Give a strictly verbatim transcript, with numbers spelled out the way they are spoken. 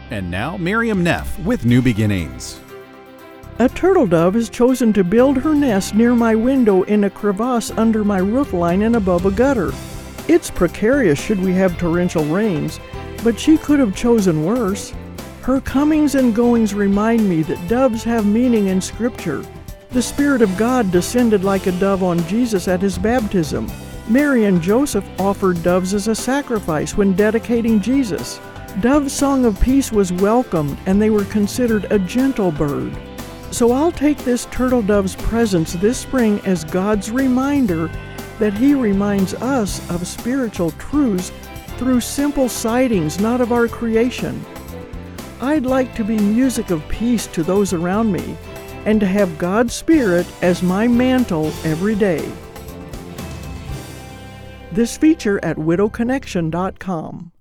And now, Miriam Neff with New Beginnings. A turtle dove has chosen to build her nest near my window in a crevasse under my roof line and above a gutter. It's precarious should we have torrential rains, but she could have chosen worse. Her comings and goings remind me that doves have meaning in Scripture. The Spirit of God descended like a dove on Jesus at his baptism. Mary and Joseph offered doves as a sacrifice when dedicating Jesus. Dove's song of peace was welcomed, and they were considered a gentle bird. So I'll take this turtle dove's presence this spring as God's reminder that he reminds us of spiritual truths through simple sightings, not of our creation. I'd like to be music of peace to those around me, and to have God's Spirit as my mantle every day. This feature at widow connection dot com.